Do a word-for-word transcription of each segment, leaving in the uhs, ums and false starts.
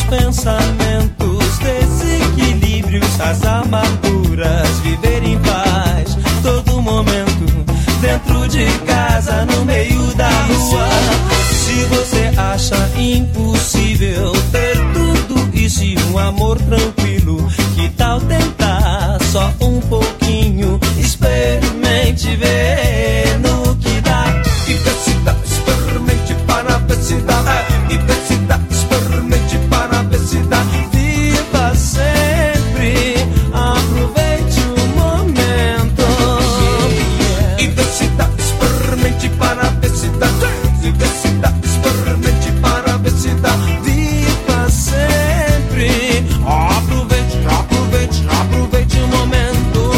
pensamentos, desequilíbrios, as amarguras, viver em paz, todo momento, dentro de casa, no meio da rua. Se você acha impossível ter tudo isso e um amor tranquilo, que tal tentar só um pouquinho? Experimente ver no que dá. E ver se dá, experimente para ver se dá. E ver se dá, experimente para ver se dá. Viva sempre, aproveite o momento. E ver se dá, experimente para ver se dá. E ver se dá, experimente para ver se dá. Viva sempre, aproveite, aproveite, aproveite o momento.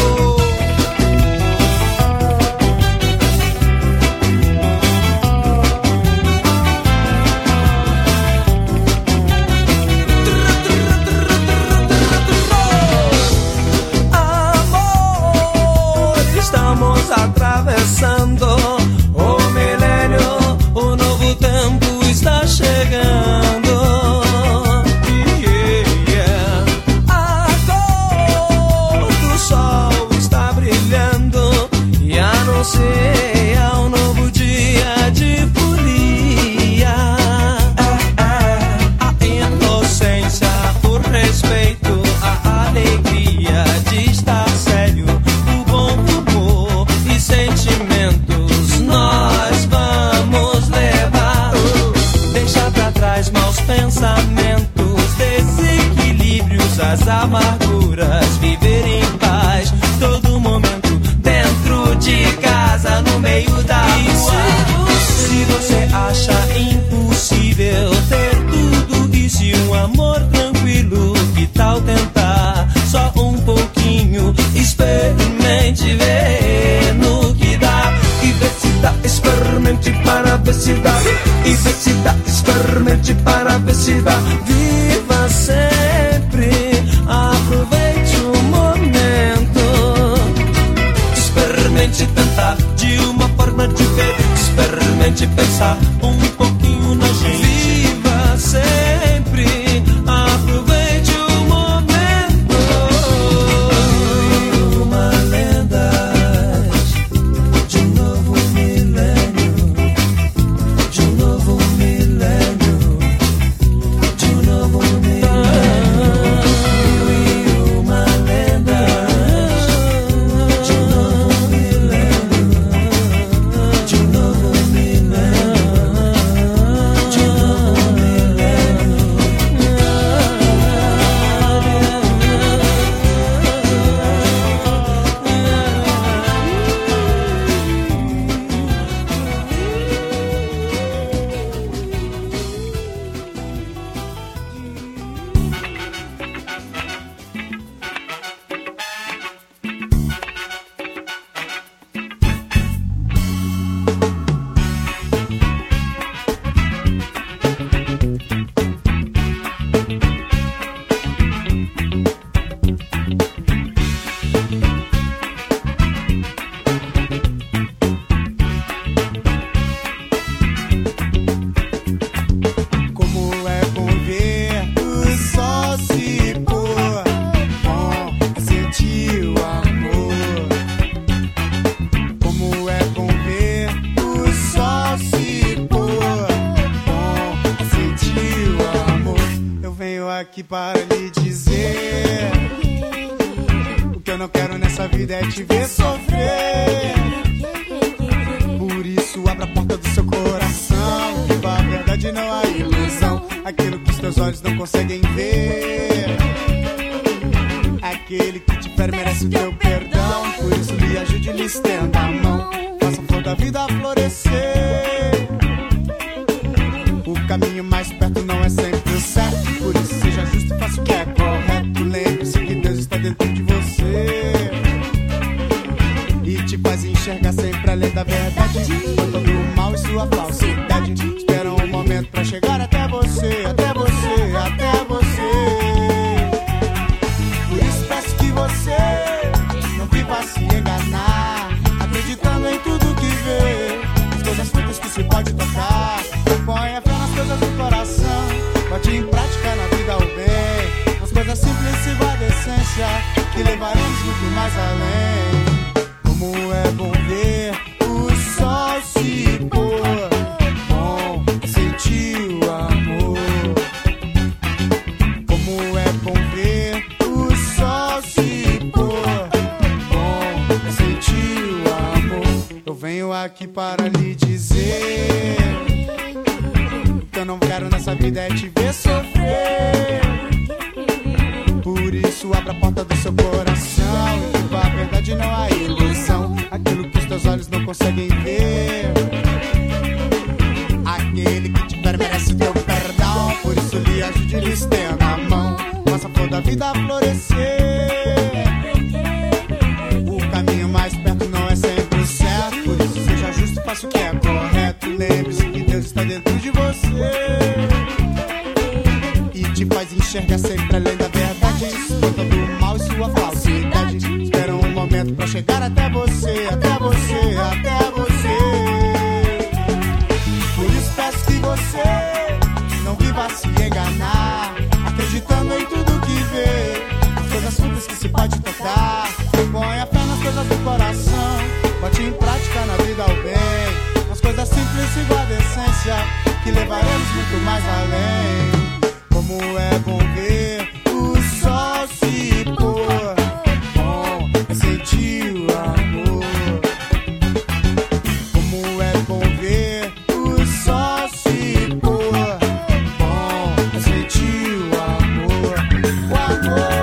Atravessando o milênio, o novo tempo está chegando. Yeah, yeah. A cor do sol está brilhando e anuncia um novo dia de folia. A inocência, o respeito, a alegria de estar sério, o bom humor e sentimentos nós vamos levar. Deixa pra trás maus pensamentos, desequilíbrios, as amarguras, viver em paz, todo momento, dentro de casa, no meio da rua. Se você acha impossível ter tudo isso e um amor tranquilo, que tal tentar só um pouquinho? Experimente ver no que dá. E ver se dá, experimente para ver se dá. E ver se dá, experimente para ver se dá. Viva sempre, aproveite o momento. Experimente tentar de uma forma diferente. Experimente pensar um pouquinho na gente. Viva sempre, aproveite o momento. Uma lenda de um novo milênio, de um novo milênio, de um novo milênio. Uma lenda de um novo milênio, de um novo milênio, de um novo milênio. Como é bom ver o sol se pôr, bom sentir o amor. Como é bom ver o sol se pôr, bom sentir o amor. Eu venho aqui para lhe dizer: o que eu não quero nessa vida é te ver sofrer. Por isso abra a porta do seu coração, viva a verdade, não há ilusão. Aquilo que os teus olhos não conseguem ver, aquele que te fere merece o teu perdão. Por isso lhe ajude, lhe estenda a mão, faça a flor da vida florescer. O caminho mais perto não é sempre o certo, por isso seja justo e faça o que é correto. Lembre-se que Deus está dentro de você e te faz enxergar sempre além da verdade, todo o mal e sua falsidade. Espera um momento pra chegar até você, até você, até você. Por isso peço que você não viva a se enganar, acreditando em tudo que vê, as coisas feitas que se pode tocar. Põe a fé nas coisas do coração, bote em prática na vida o essência que levaremos muito mais além. Como é bom ver o sol se pôr, bom sentir o amor. Como é bom ver o sol se pôr, bom sentir o amor. Eu venho aqui para lhe dizer que eu não quero nessa vida é te ver sofrer. Por isso abra a porta do seu coração e viva a verdade, não a ilusão. Aquilo que os teus olhos não conseguem ver. Aquele que tiver merece teu perdão. Por isso lhe ajude, lhe estenda a mão. Faça a flor da vida florescer. O caminho mais perto não é sempre o certo. Por isso seja justo, faça o que é correto. Lembre-se que Deus está dentro de você e te faz enxergar sempre além da verdade. Escuta do mal e sua falsidade. Espera um momento pra chegar até você, até você, até você. Por isso peço que você não viva a se enganar, acreditando em tudo que vê. As coisas simples que se pode tocar. Põe a fé nas coisas do coração, bote em prática na vida ao bem. As coisas simples igual a essência que levaremos muito mais além. Como é bom ver o sol se pôr, bom é sentir o amor. Como é bom ver o sol se pôr, bom é sentir o amor, o amor.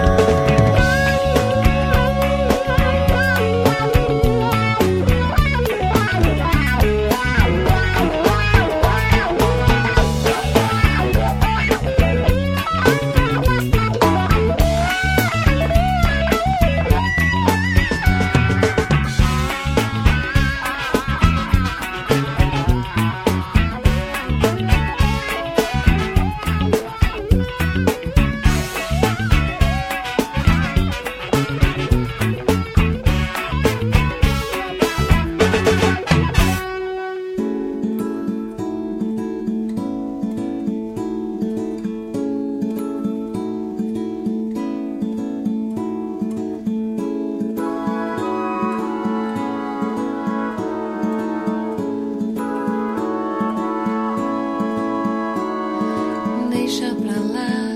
Deixa pra lá,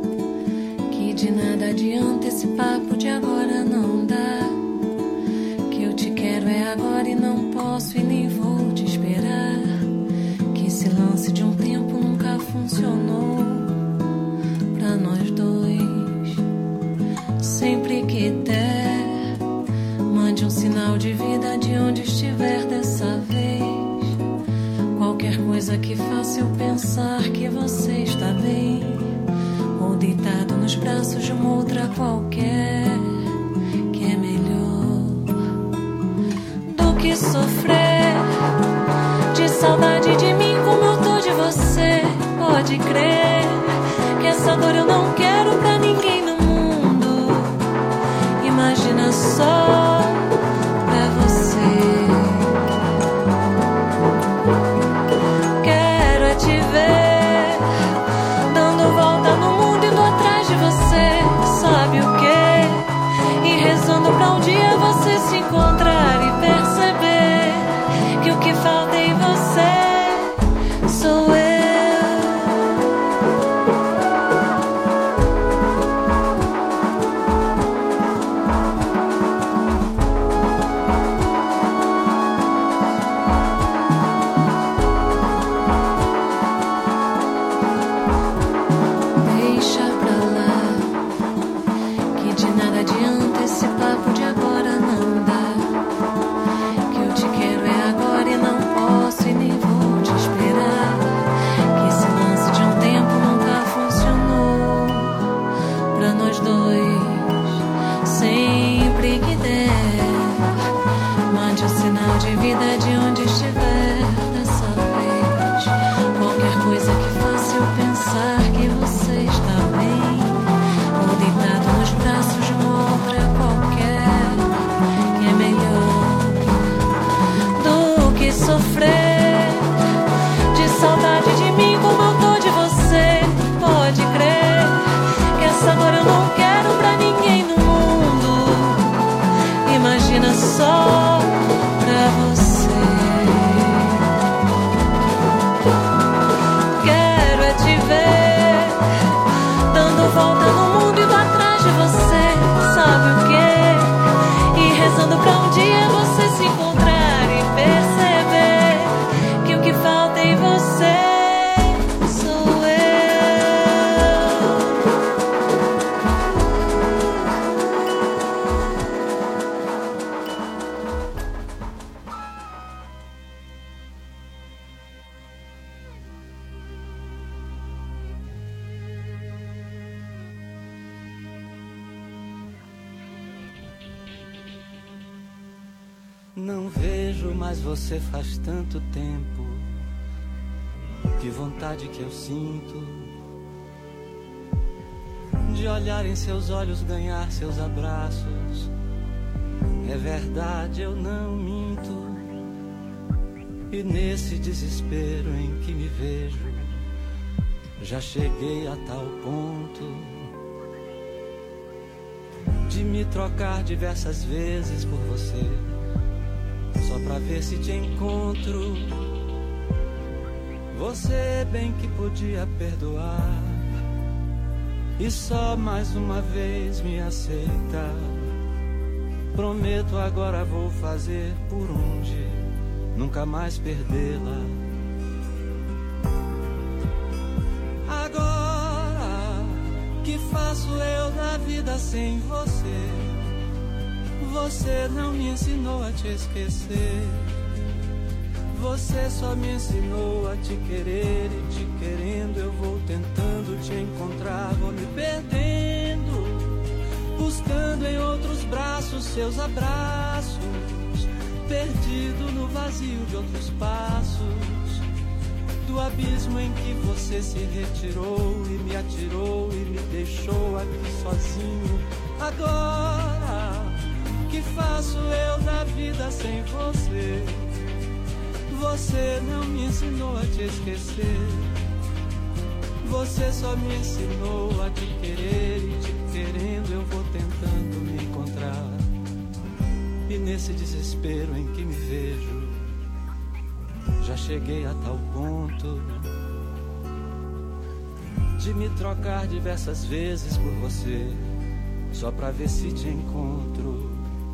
que de nada adianta esse papo de agora não dá. Que eu te quero é agora e não posso e nem vou te esperar. Que esse lance de um tempo nunca funcionou pra nós dois. Sempre que der, mande um sinal de vida de onde estiver dessa vez. Qualquer coisa que faça eu pensar que você está bem, ou deitado nos braços de uma outra qualquer, que é melhor do que sofrer de saudade de mim como eu tô de você. Pode crer que essa dor eu não quero pra ninguém no mundo. Imagina só pra você. Pra um dia você se encontrar e perceber Não vejo mais você faz tanto tempo. Que vontade que eu sinto de olhar em seus olhos, ganhar seus abraços. É verdade, eu não minto. E nesse desespero em que me vejo, já cheguei a tal ponto de me trocar diversas vezes por você, só pra ver se te encontro. Você bem que podia perdoar e só mais uma vez me aceita. Prometo agora vou fazer por onde nunca mais perdê-la. Agora que faço eu da vida sem você? Você não me ensinou a te esquecer. Você só me ensinou a te querer, e te querendo eu vou tentando te encontrar. Vou me perdendo, buscando em outros braços seus abraços, perdido no vazio de outros passos, do abismo em que você se retirou e me atirou e me deixou aqui sozinho. Agora que faço eu da vida sem você? Você não me ensinou a te esquecer. Você só me ensinou a te querer, e te querendo eu vou tentando me encontrar. E nesse desespero em que me vejo, já cheguei a tal ponto de me trocar diversas vezes por você, só pra ver se te encontro.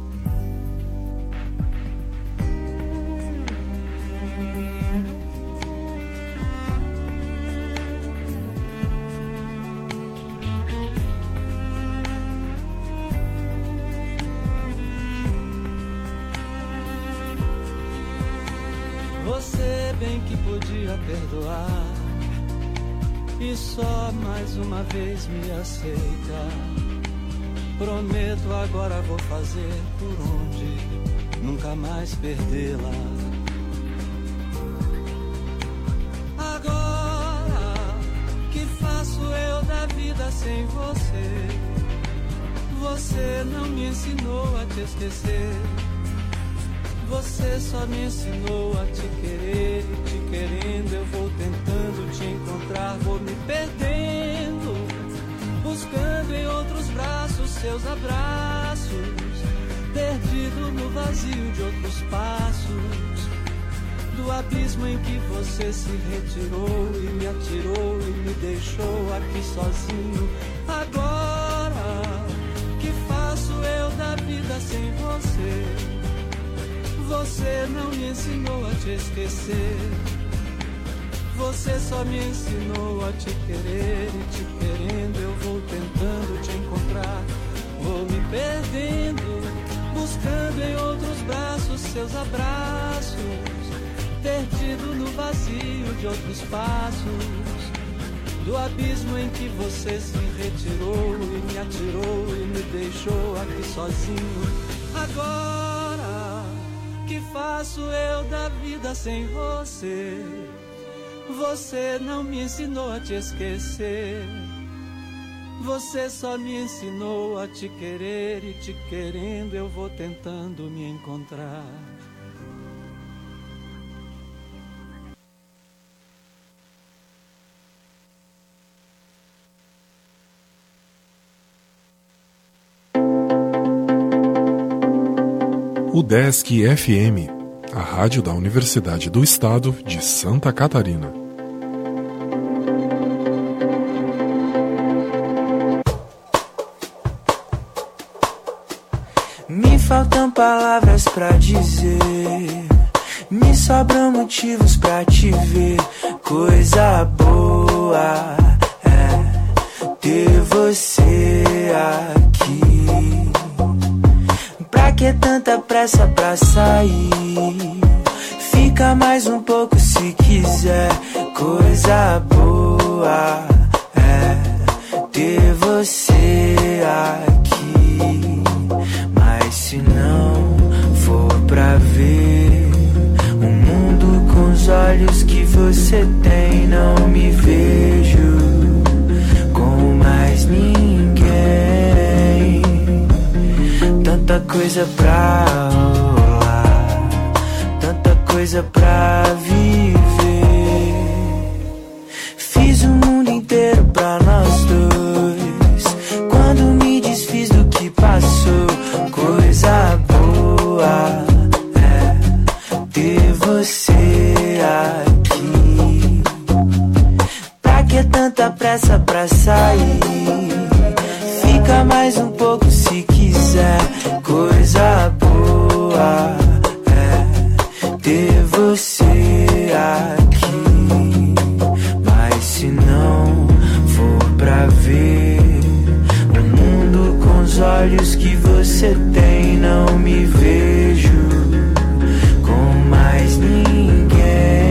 Você bem que podia perdoar e só mais uma vez me aceita. Prometo agora vou fazer por onde nunca mais perdê-la. Agora que faço eu da vida sem você? Você não me ensinou a te esquecer. Você só me ensinou a te querer, e te querendo eu vou tentando te encontrar. Vou me perdendo, buscando em outros braços seus abraços, perdido no vazio de outros passos, do abismo em que você se retirou e me atirou e me deixou aqui sozinho. Agora que faço eu da vida sem você? Você não me ensinou a te esquecer. Você só me ensinou a te querer, e te querendo eu vou tentando te encontrar. Vou me perdendo, buscando em outros braços seus abraços, perdido no vazio de outros passos, do abismo em que você se retirou e me atirou e me deixou aqui sozinho. Agora que faço eu da vida sem você? Você não me ensinou a te esquecer. Você só me ensinou a te querer, e te querendo eu vou tentando me encontrar. UDESC F M, a rádio da Universidade do Estado de Santa Catarina. Me faltam palavras pra dizer, me sobram motivos pra te ver. Coisa boa é ter você aqui. Pra que tanta pressa pra sair? Fica mais um pouco se quiser. Coisa boa é ter você aqui. Mas se não for pra ver, você tem, não me vejo com mais ninguém. Tanta coisa pra rolar, tanta coisa pra viver. Fiz o mundo inteiro pra nós dois. Quando me desfiz do que passou, coisa boa é ter você aqui. Pra que tanta pressa pra sair? Fica mais um pouco se quiser. Coisa boa é ter você aqui. Mas se não for pra ver o mundo com os olhos que você tem, não me vejo com mais ninguém.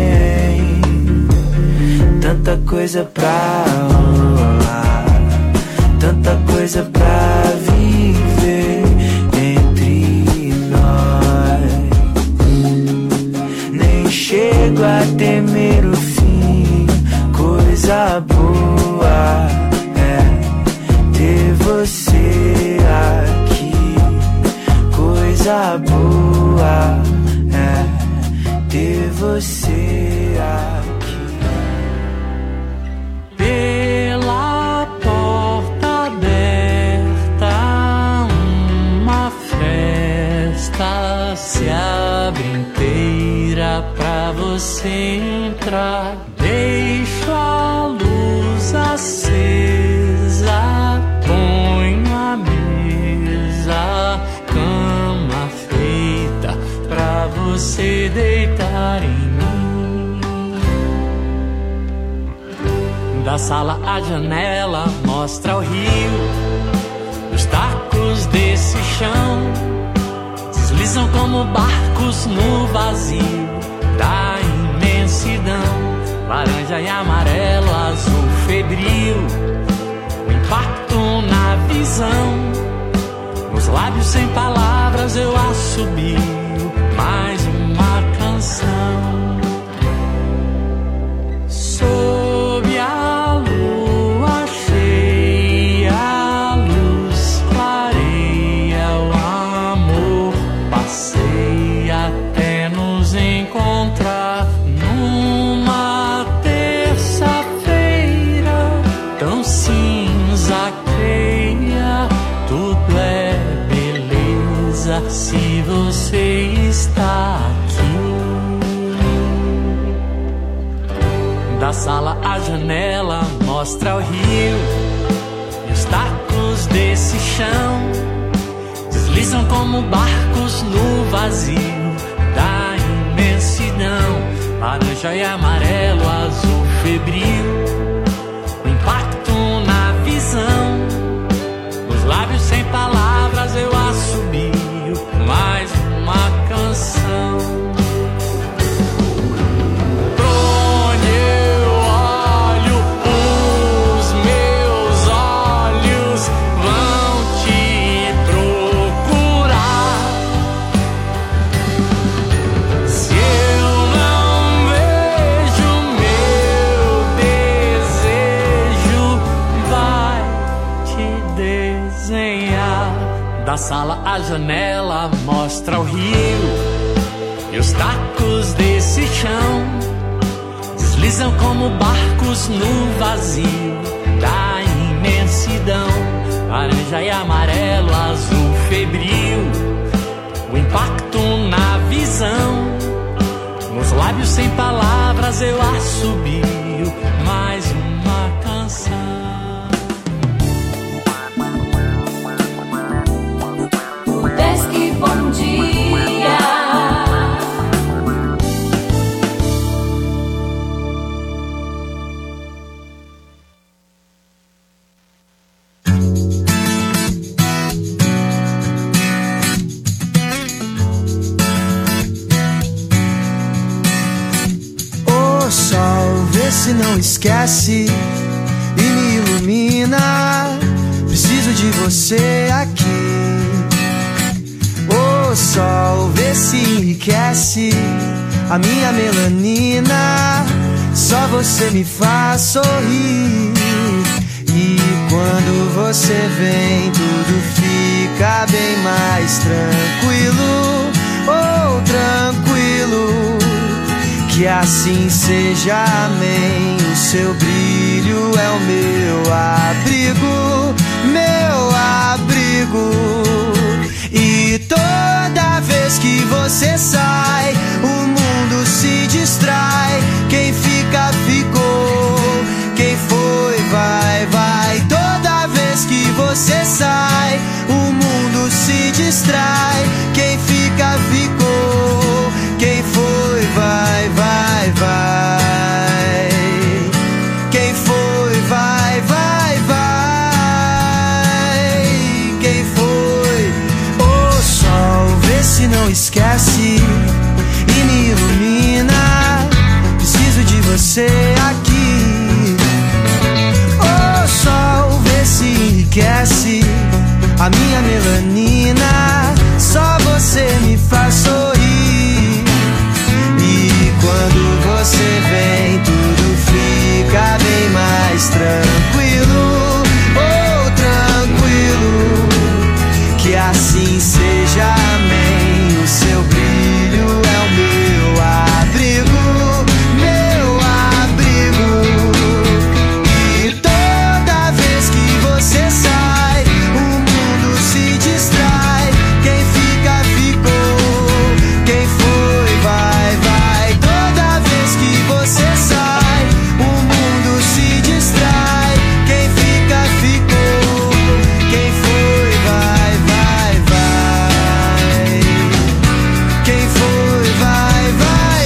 Tanta coisa pra rolar, tanta coisa pra viver entre nós. Nem chego a temer o fim. Coisa boa é ter você aqui. Coisa boa é ter você aqui. Pela porta aberta, uma festa se abre inteira pra você entrar. Deixo a luz acesa, ponho a mesa, cama feita pra você deitar em mim. Da sala à janela mostra o rio. Os tacos desse chão deslizam como barcos no vazio da imensidão. Laranja e amarelo, azul febril, o impacto na visão. Nos lábios sem palavras eu assobio mais uma canção. Sob a lua cheia, a luz clareia, o amor passeia até nos encontrar numa terça-feira tão cinza creia. Tudo é beleza se você está aqui. Da sala à janela mostra o rio. E os tacos desse chão deslizam como barcos no vazio da imensidão. Laranja e amarelo, azul febril, o impacto na visão. Nos lábios sem palavras eu assobio mais uma canção. Da sala à janela mostra o rio. E os tacos desse chão deslizam como barcos no vazio da imensidão. Laranja e amarelo, azul febril, o impacto na visão. Nos lábios sem palavras eu assobio mais uma canção. Bom dia. O sol, vê se não esquece e me ilumina. Preciso de você aqui. O sol, vê se enriquece a minha melanina. só você me faz sorrir. E quando você vem, tudo fica bem mais tranquilo. Oh, tranquilo. Que assim seja, amém. O seu brilho é o meu abrigo, meu abrigo. E toda vez que você sai, o mundo se distrai. Quem fica, ficou. Quem foi, vai, vai. Toda vez que você sai, o mundo se distrai. Quem fica, ficou. Quem foi, vai, vai, vai. Quem foi, vai, vai, vai. Quem foi? O sol, vê se não esquece e me ilumina. Preciso de você aqui. O sol, vê se enriquece a minha melanina. Só você me faz sorrir. E quando você vem, tudo fica bem mais tranquilo. Oh, tranquilo. Que assim seja, amém. O seu brilho é o meu abrigo, meu abrigo. E toda vez que você sai, o mundo se distrai. Quem fica, ficou. Quem foi, vai, vai. Toda vez que você sai, o mundo se distrai. Quem fica, ficou. Quem foi, vai, vai, vai. Quem foi, vai, vai,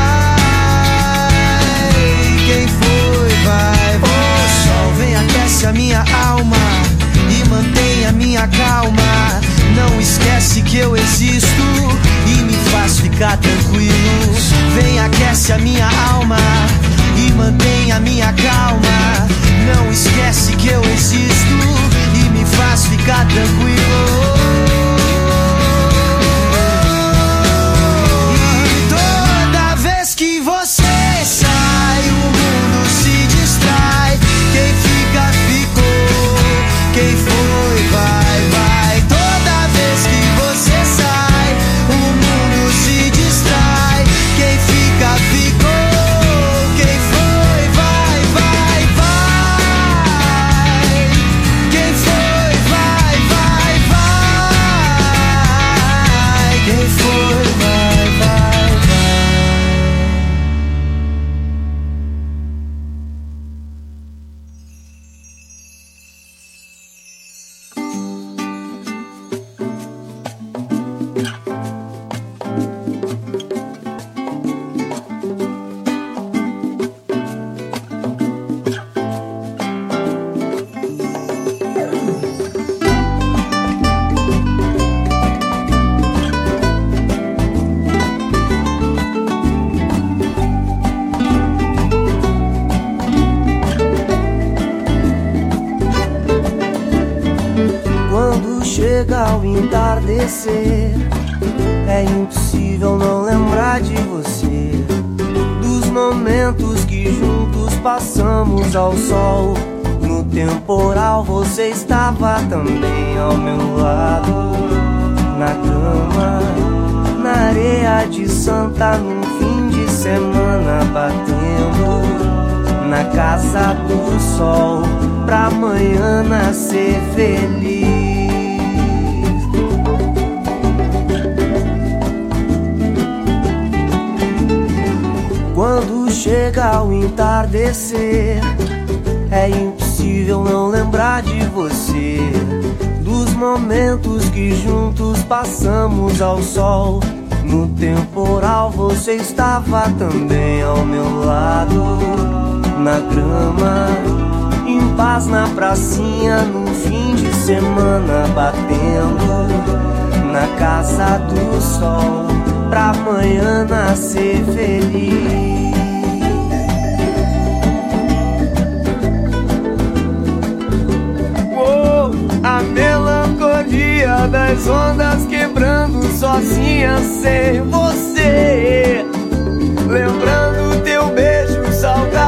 vai. Quem foi, vai, vai. O sol vem, aquece a minha alma e mantém a minha calma. Não esquece que eu existo e me faz ficar tranquilo. Vem, aquece a minha alma e mantém a minha calma. Não esquece que eu existo e me faz ficar tranquilo. E toda vez que você sai, o mundo se distrai. Quem fica, ficou. Quem foi, vai, vai. Toda vez que você sai, o mundo se distrai. Quem fica, ficou. Quem foi, vai, vai, vai. Quem foi, vai, vai, vai. Quem foi, vai, vai, vai. Quando chega ao entardecer, é impossível não lembrar de você, dos momentos que juntos passamos ao sol. No temporal você estava também ao meu lado, na cama, na areia de Santa, num fim de semana batendo na casa do sol, pra amanhã nascer feliz. Quando chega ao entardecer, é impossível não lembrar de você, dos momentos que juntos passamos ao sol. No temporal você estava também ao meu lado, na grama, em paz na pracinha, no fim de semana batendo na casa do sol, pra amanhã nascer feliz. A melancolia das ondas quebrando sozinha sem você, lembrando teu beijo salgado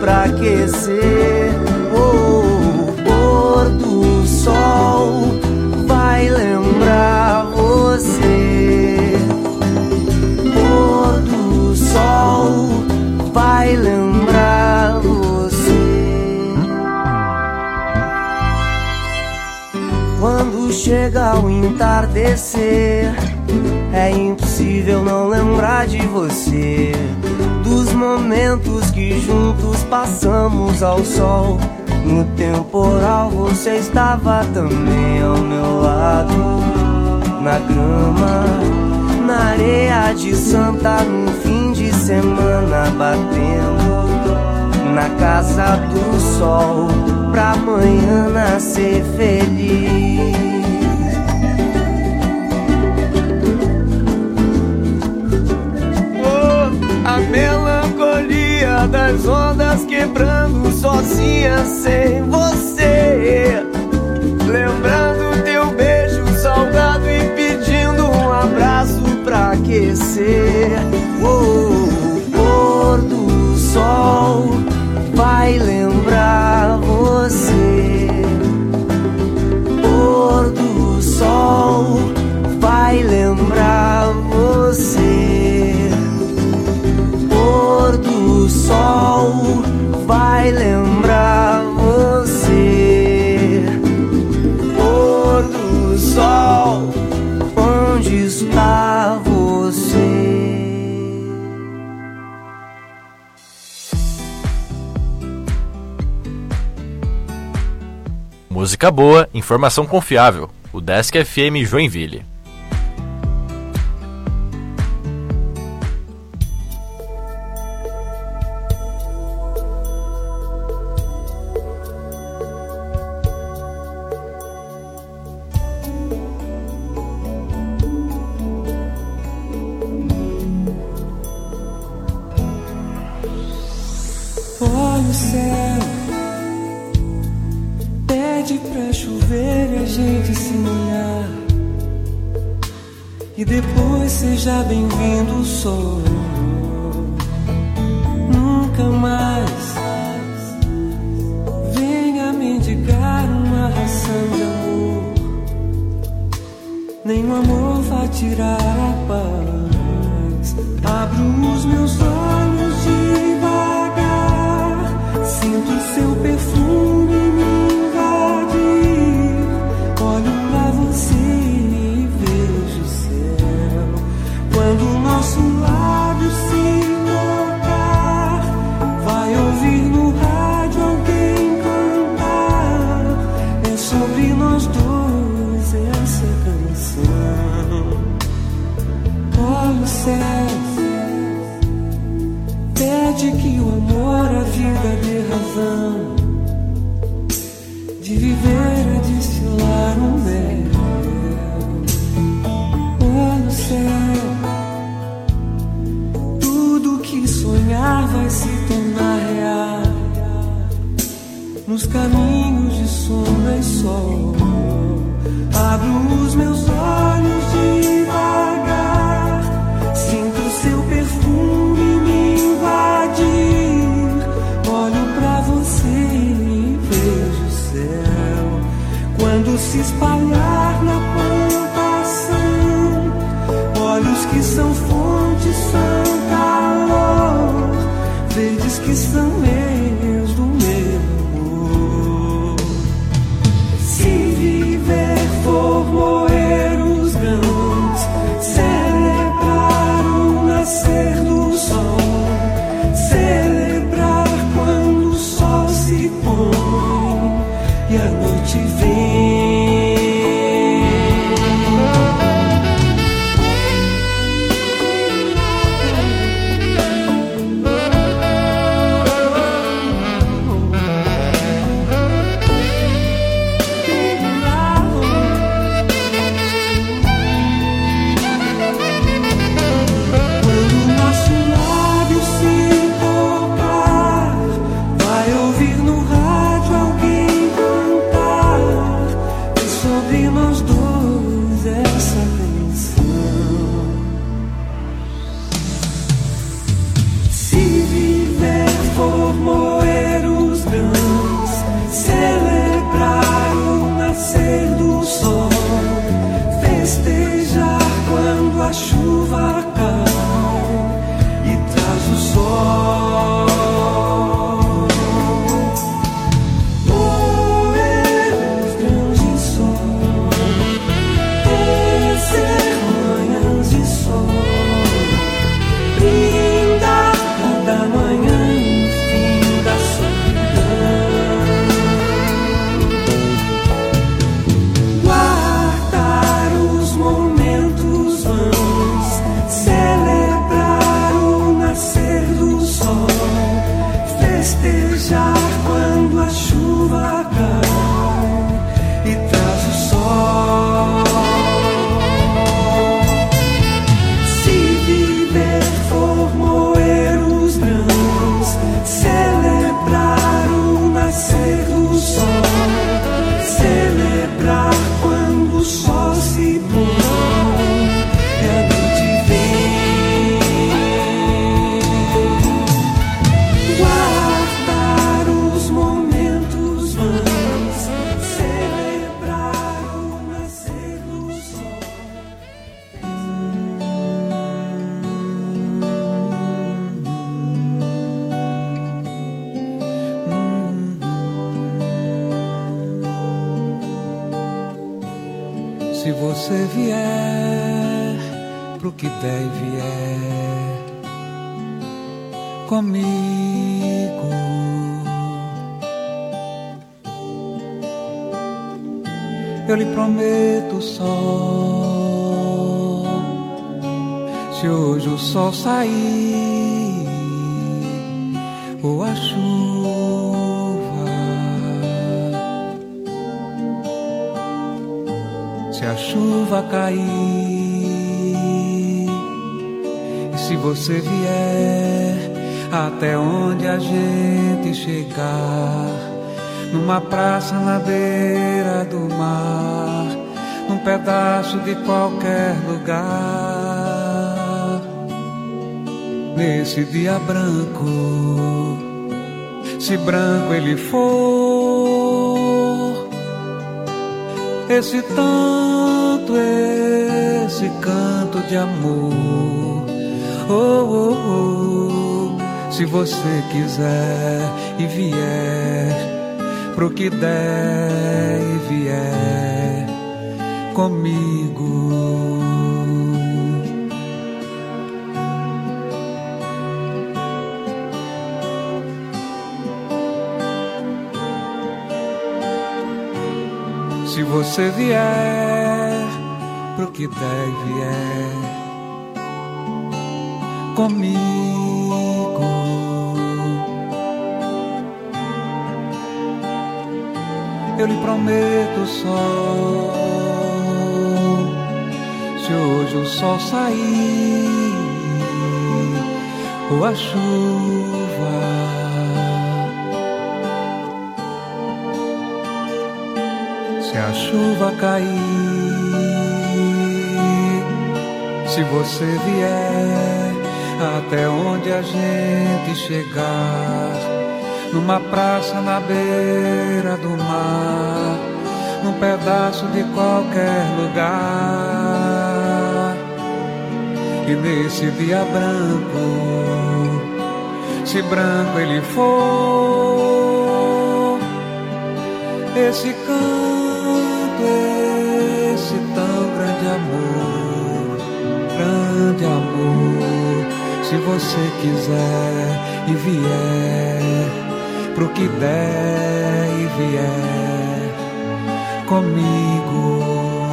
pra aquecer. Oh, o pôr do sol vai lembrar você. Pôr do sol vai lembrar você. Quando chega o entardecer, é impossível não lembrar de você, dos momentos que juntos passamos ao sol. No temporal você estava também ao meu lado, na grama, na areia de Santa, no fim de semana, batendo na casa do sol, pra amanhã nascer feliz. A melancolia das ondas quebrando sozinha sem você, lembrando teu beijo salgado e pedindo um abraço pra aquecer. Oh, o pôr do sol vai lembrar você. Pôr do sol vai lembrar você. Pôr do sol vai lembrar você. Pôr do sol, onde está você? Música boa, informação confiável. O Desk F M Joinville. Olha o céu, pede pra chover e a gente se molhar, e depois seja bem-vindo o sol. Nunca mais venha mendigar uma ração de amor, nenhum amor vai tirar a paz. Abro os meus olhos devagar, sinto seu perfume me invadir. Olho pra você e vejo o céu. Quando o nosso lábio se tocar, vai ouvir no rádio alguém cantar. É sobre nós dois essa canção. Olha o céu, pede que o amor, a vida dê razão de viver a destilar um mel. Olha o céu, tudo que sonhar vai se tornar real, nos caminhos de sombra e sol. Abro os meus olhos devagar, sinto seu perfume me invadir. Olho pra você e vejo o céu. Quando se espalhar na plantação, olhos que são fontes, são calor, verdes que são meios do meu amor. Se viver for moer os grãos, celebrar o nascer do sol, celebrar quando o sol se põe e a noite vem. Se você vier pro que der e vier comigo, eu lhe prometo o sol. Se hoje o sol sair ou a chuva, se a chuva cair, e se você vier até onde a gente chegar, numa praça na beira do mar, num pedaço de qualquer lugar, nesse dia branco, se branco ele for, esse tanto, esse canto de amor, oh, oh, oh, se você quiser e vier pro que der e vier comigo. Se você vier pro que der e vier comigo, eu lhe prometo o sol. Se hoje o sol sair ou a chuva, se a chuva cair, se você vier até onde a gente chegar, numa praça na beira do mar, num pedaço de qualquer lugar, e nesse dia branco, se branco ele for, esse canto, esse tão grande amor, grande amor, se você quiser e vier pro que der e vier comigo,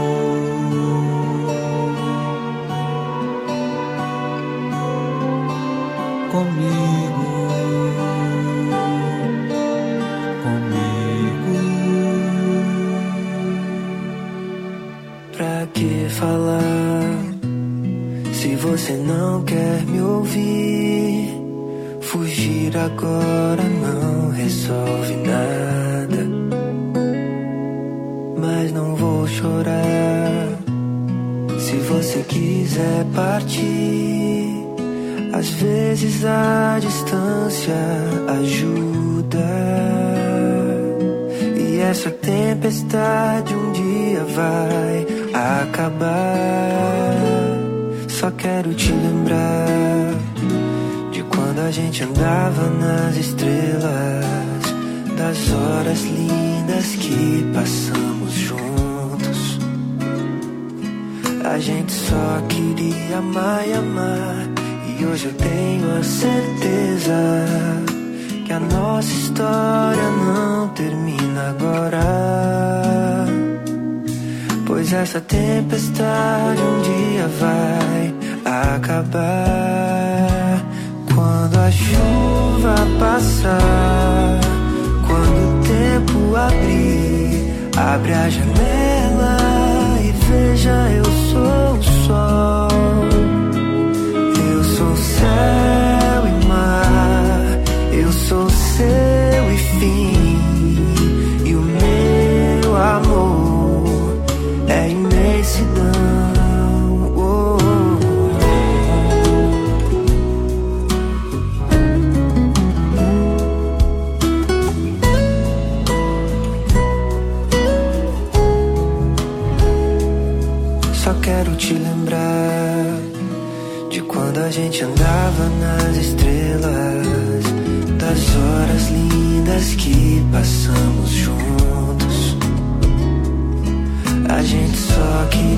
comigo, comigo. Pra que falar se você não quer me ouvir? Fugir agora não resolve nada, mas não vou chorar. Se você quiser partir, às vezes a distância ajuda, e essa tempestade um dia vai acabar. Só quero te lembrar quando a gente andava nas estrelas, das horas lindas que passamos juntos. A gente só queria amar e amar, e hoje eu tenho a certeza que a nossa história não termina agora, pois essa tempestade um dia vai acabar. Quando a chuva passar, quando o tempo abrir, abre a janela e veja, eu sou o sol, eu sou céu e mar, eu sou seu e fim, e o meu amor é imensidão. Quero te lembrar de quando a gente andava nas estrelas, das horas lindas que passamos juntos. A gente só queria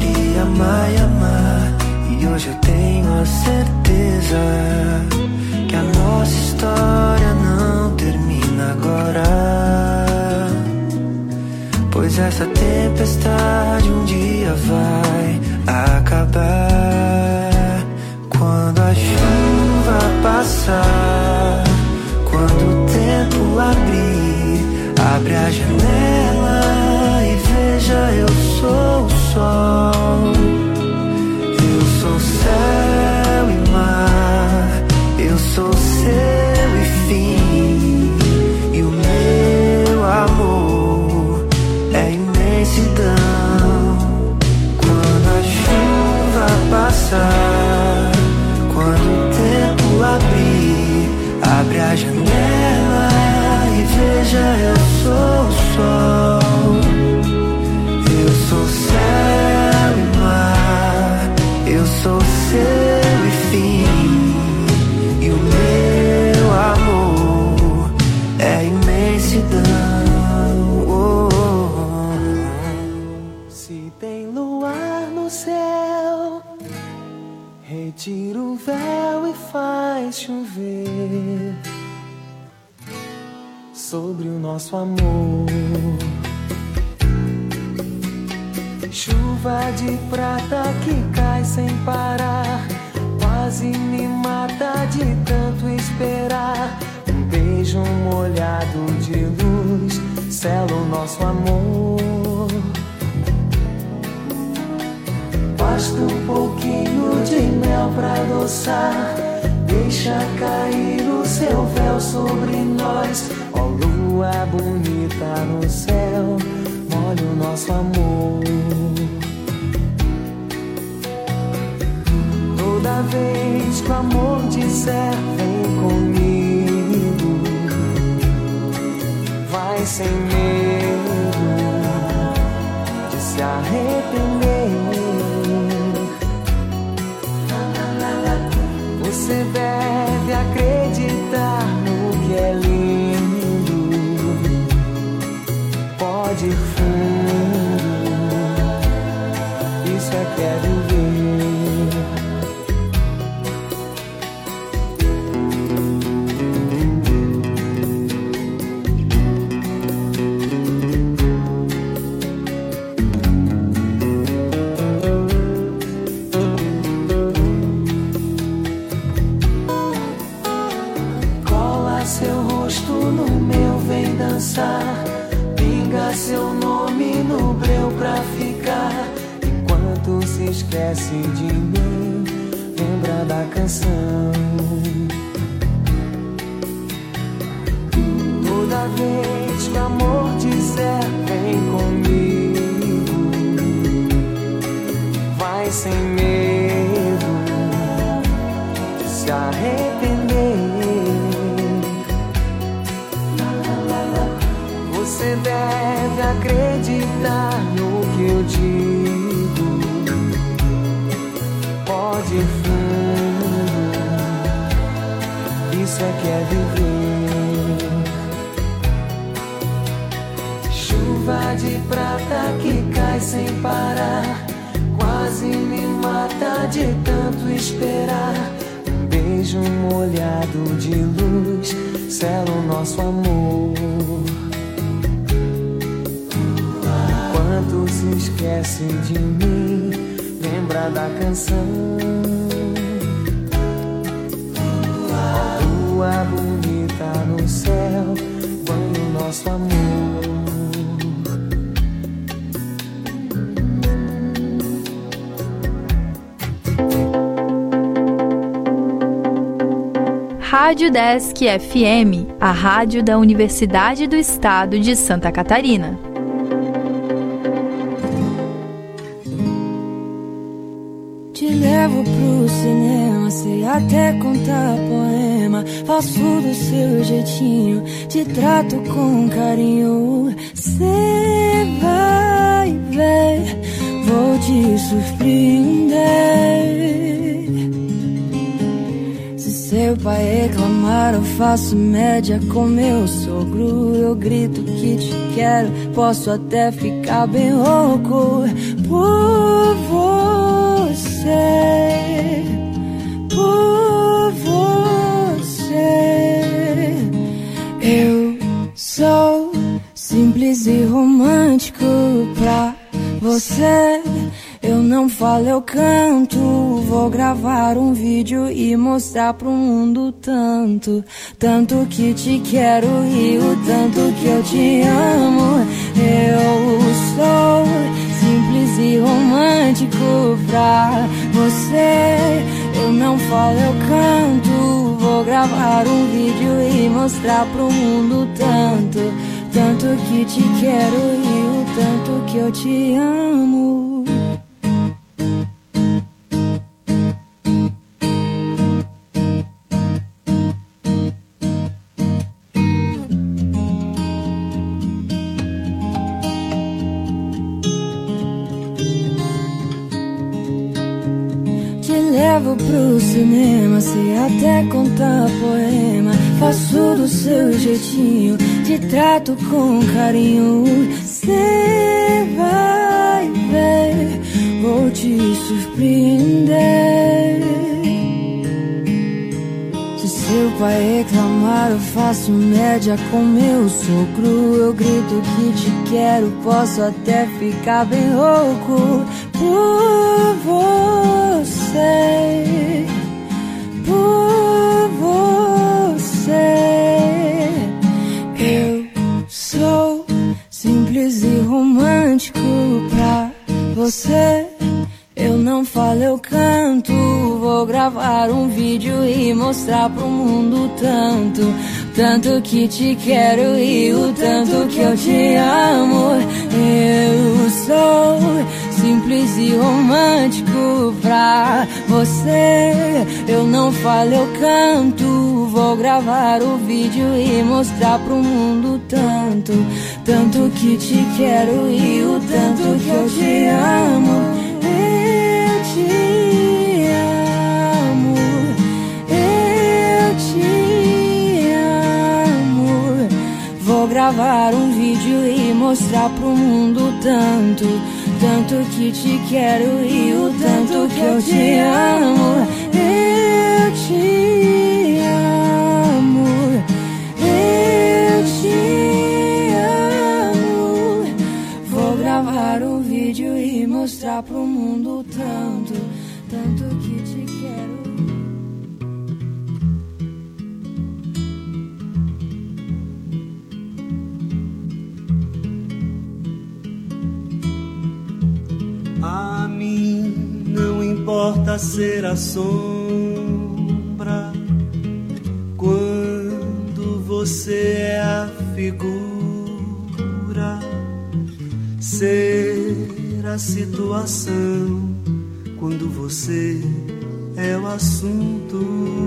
hoje eu tenho a certeza que a nossa história não termina agora, pois essa tempestade um dia vai acabar. Quando a chuva passar, quando o tempo abrir, abre a janela e veja, eu sou o sol, eu sou céu e mar, eu sou seu e fim, e o meu amor é imensidão. Quando a chuva passar, quando o tempo abrir, abre a janela e veja, eu sou o sol, eu sou céu e mar, eu sou seu e fim, e o meu amor é imensidão. Oh, oh, oh. Se tem luar no céu, retira o véu e faz chover sobre o nosso amor. Chuva de prata que cai sem parar, quase me mata de tanto esperar. Um beijo molhado de luz sela o nosso amor. Basta um pouquinho de mel pra adoçar, deixa cair o seu véu sobre nós. Ó lua bonita no céu, molha o nosso amor. Toda vez que o amor disser vem comigo, vai sem medo de se arrepender. Você deve acreditar no que é lindo, pode ir fundo, isso é que é viver. Pinga seu nome no breu pra ficar. Enquanto se esquece de mim, lembra da canção. Toda vez que o amor disser vem comigo, vai sem medo de se arrepender. Você deve acreditar no que eu digo, pode ir fundo, isso é que é viver. Chuva de prata que cai sem parar, quase me mata de tanto esperar. Um beijo molhado de luz sela o nosso amor. Quando se esquece de mim, lembra da canção. Lua bonita no céu, banha o nosso amor. Rádio Desk F M, a rádio da Universidade do Estado de Santa Catarina. Te levo pro cinema, sei até contar poema. Faço do seu jeitinho, te trato com carinho. Cê vai ver, vou te surpreender. Se seu pai reclamar, eu faço média com meu sogro. Eu grito que te quero, posso até ficar bem louco por você. você, por você. Eu sou simples e romântico pra você. Eu não falo, eu canto. Vou gravar um vídeo e mostrar pro mundo tanto, tanto que te quero e o tanto que eu te amo. Eu sou simples e romântico pra você. Eu não falo, eu canto. Vou gravar um vídeo e mostrar pro mundo tanto, tanto que te quero e o tanto que eu te amo. Levo pro cinema, sei até contar poema. Faço do seu jeitinho, te trato com carinho. Cê vai ver, vou te surpreender. Se seu pai reclamar, eu faço média com meu sogro. Eu grito que te quero, posso até ficar bem louco por você, por você. Eu sou simples e romântico pra você. Eu não falo, eu canto. Vou gravar um vídeo e mostrar pro mundo tanto, tanto que te quero e o tanto que eu te amo. Eu sou simples e romântico pra você. Eu não falo, eu canto. Vou gravar o vídeo e mostrar pro mundo tanto, tanto que te quero e o tanto que eu te amo. Eu te amo, eu te amo. Vou gravar um vídeo e mostrar pro mundo tanto, tanto que te quero e o tanto que eu te amo. Eu te amo, eu te amo. Vou gravar um vídeo e mostrar pro mundo tanto, tanto que te quero. A mim não importa ser a sombra quando você é a figura, ser a situação quando você é o assunto.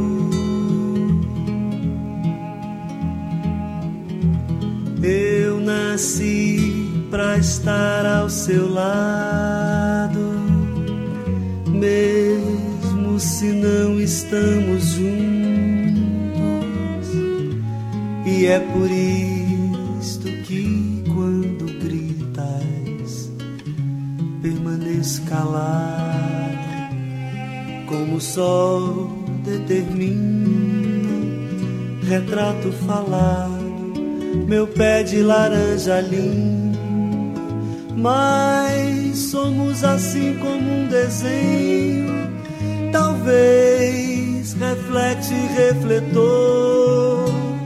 Eu nasci pra estar ao seu lado, mesmo se não estamos juntos. E é por isto que quando gritas permaneço calado, como o sol determina, retrato falado, meu pé de laranja lindo. Mas somos assim como um desenho, talvez reflete refletor.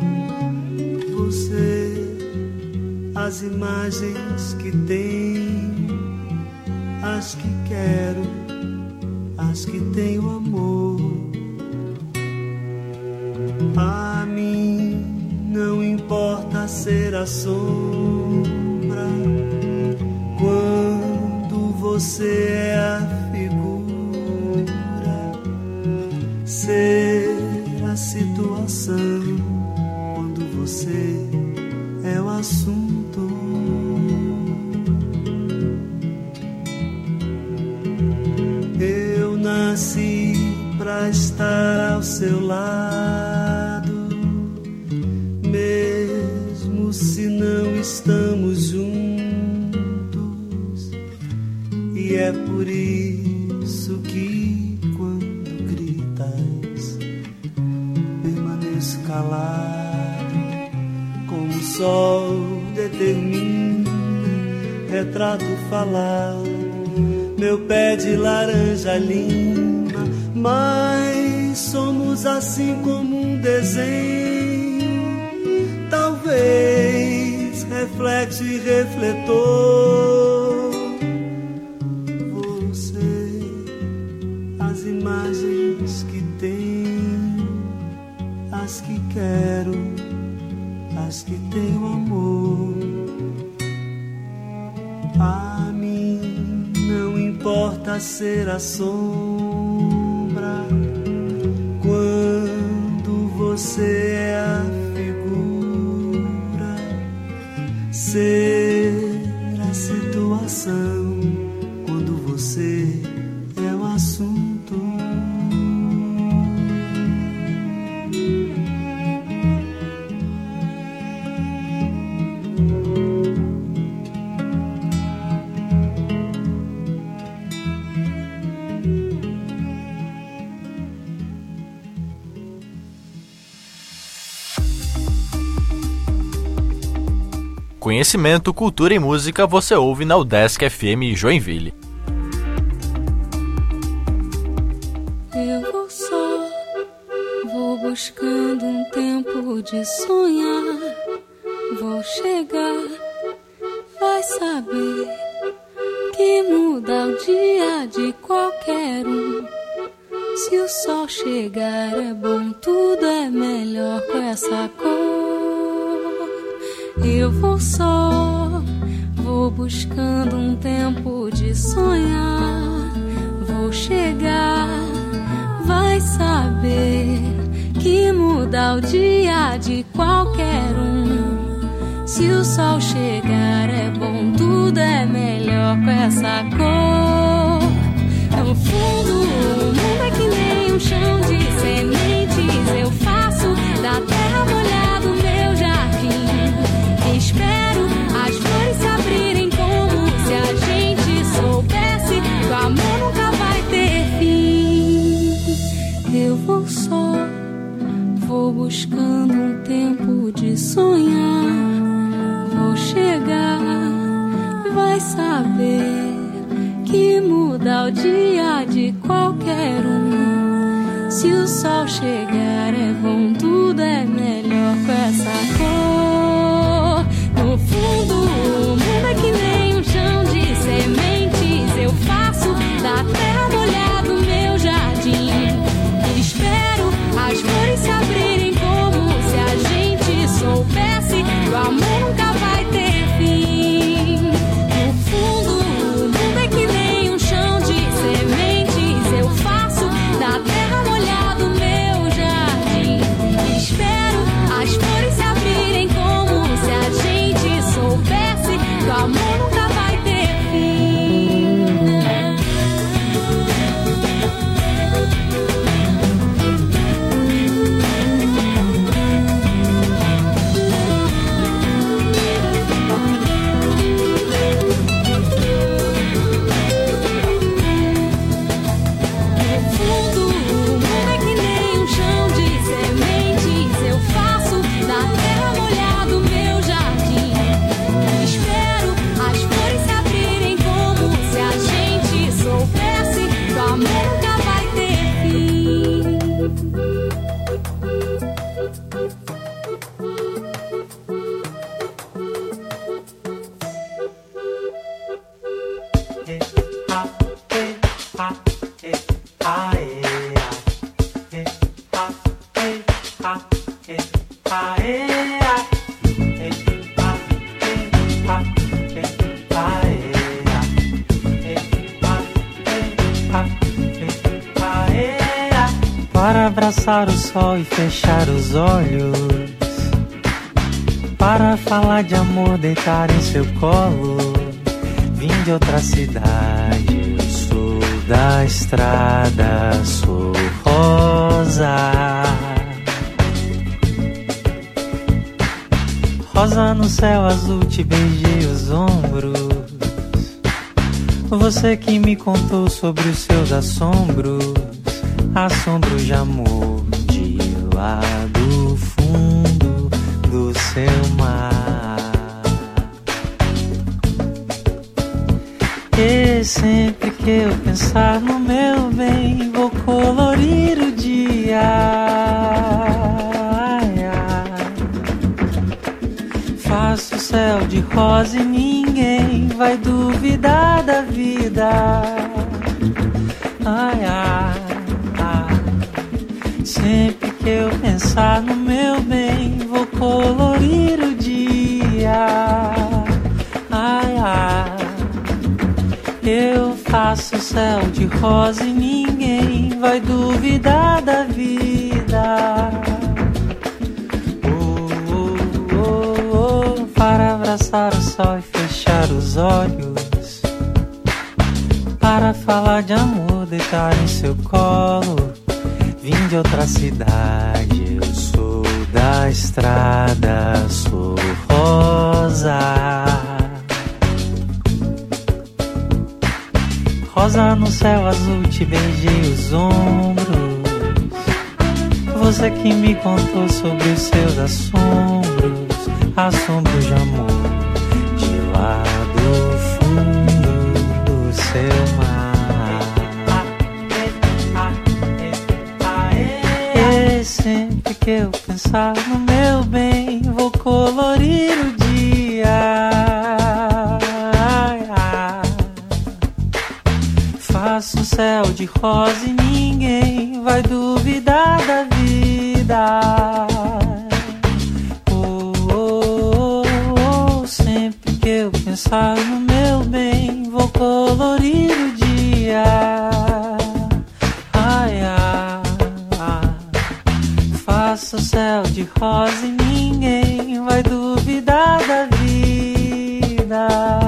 Você, as imagens que tem, as que quero, as que tenho amor. A mim não importa ser a sombra quando você é a figura, ser a situação quando você é o assunto. Eu nasci pra estar ao seu lado, mesmo se não estamos juntos. E é por isso que retrato falar, meu pé de laranja lima, mas somos assim como um desenho, talvez reflexo e refletor. Você, as imagens que tenho, as que quero, as que tenho amor. A mim não importa ser a sombra quando você é a figura, ser a situação quando você é o assunto. Conhecimento, cultura e música você ouve na UDESC F M Joinville. Eu vou só, vou buscando um tempo de sonhar. Vou chegar, vai saber que muda o dia de qualquer um. Se o sol chegar é bom, tudo é melhor com essa cor. Eu vou só, vou buscando um tempo de sonhar. Vou chegar, vai saber que muda o dia de qualquer um. Se o sol chegar é bom, tudo é melhor com essa cor. No fundo, o mundo é que nem um chão de sementes. Eu faço da terra molhada o meu jardim. Espero as flores se abrirem como se a gente soubesse que o amor nunca vai ter fim. Eu vou só, vou buscando um tempo de sonhar. Vou chegar, vai saber que muda o dia de qualquer um. Se o sol chegar é bom, tudo é melhor com essa cor. No fundo, o mundo é que nem um chão de sementes. Eu faço da terra molhada o meu jardim. Espero as flores se abrirem como se a gente soubesse que o amor nunca vai ter fim. No fundo, o mundo é que nem um chão de sementes. Eu faço da terra molhada o meu jardim. Espero as flores se abrirem como se a gente soubesse que o amor nunca vai ter fim. No fundo, o mundo é que nem um chão de sementes. Eu faço da terra molhada o meu jardim. Espero as flores se abrirem como se a gente soubesse que o amor nunca vai ter fim. Para abraçar o sol e fechar os olhos, para falar de amor, deitar em seu colo. Vim de outra cidade, eu sou da estrada, sou rosa. Rosa no céu azul, te beijei os ombros. Você que me contou sobre os seus assombros, assombros de amor de lá do fundo do seu mar. E sempre que eu pensar no meu bem, vou colorir o dia. Ai, ai. Faço o céu de rosa e ninguém vai duvidar da vida. Ai, ai, ai. Sempre que eu pensar no meu bem, vou colorir o dia. Ai, ai. Eu faço o céu de rosa e ninguém vai duvidar da vida. Oh, oh, oh, oh. Para abraçar o sol e fechar os olhos, para falar de amor, deitar em seu colo. Vim de outra cidade, eu sou da estrada, sou rosa. Rosa no céu azul, te beijei os ombros. Você que me contou sobre os seus assombros, assombros de amor, de lá do fundo do seu mar. E sempre que eu pensar no meu bem, vou colorir o dia. Faço um céu de rosa e ninguém vai duvidar da vida. Oh, oh, oh, oh. Sempre que eu pensar no meu bem, vou colorir o dia. Ai, ai, ai. Faço um céu de rosa e ninguém vai duvidar da vida.